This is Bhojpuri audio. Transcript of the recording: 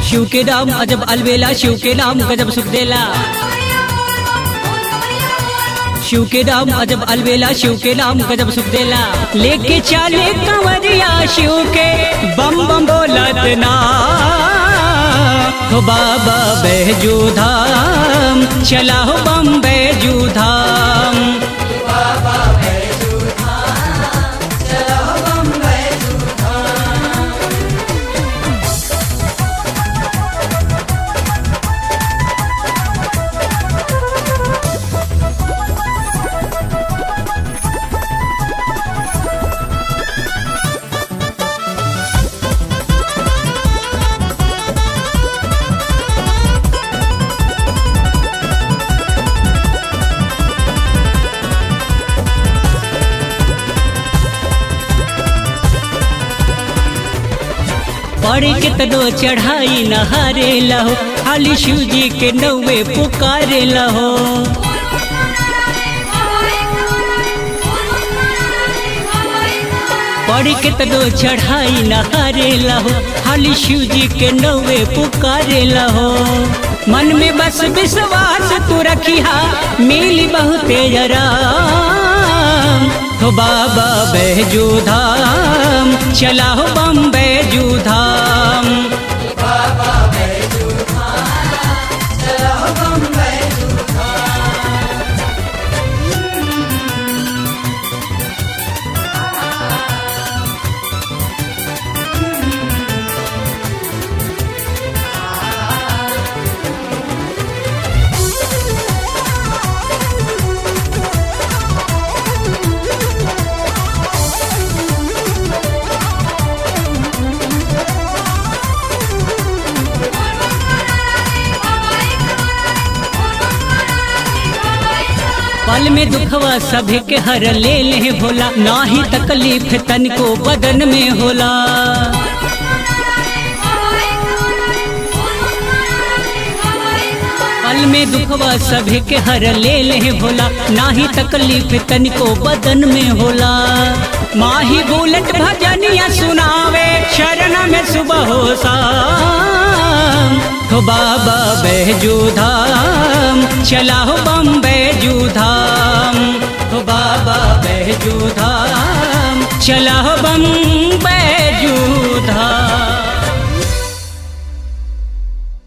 शिव के नाम अजब अलबेला, शिव के नाम गजब सुख देला। शिव के नाम अजब अलबेला, शिव के नाम गजब सुख देला। लेके चाले कंवरिया शिव के बम बम बोलत ना, हो बाबा बैजू धाम चला हो बम बैजू धाम। बड़े कितनो चढ़ाई नहारे लहो, खाली शिव जी के नौवे पुकारे लहो। बड़े कितनो चढ़ाई नहारे लहो, खाली शिव जी के नौवे पुकारे लहो। मन में बस विश्वास तू रखिया, मिली बहुते आराम, हो बाबा बैजू धाम चला हो बम बैजू धाम। बाबा बैजू धाम चला हो बम बैजू पल में दुखवा सभी के हर ले ले भोला, नाही तकलीफ तनको बदन में होला। पल में दुखवा सभी के हर ले ले भोला, नाही तकलीफ तनको बदन में होला। माही बुलेट भजनिया सुनावे शरण में सुबह हो शाम, हो बाबा बैजू धाम चला हो बम बैजू धाम, हो बाबा बैजू धाम चला हो बम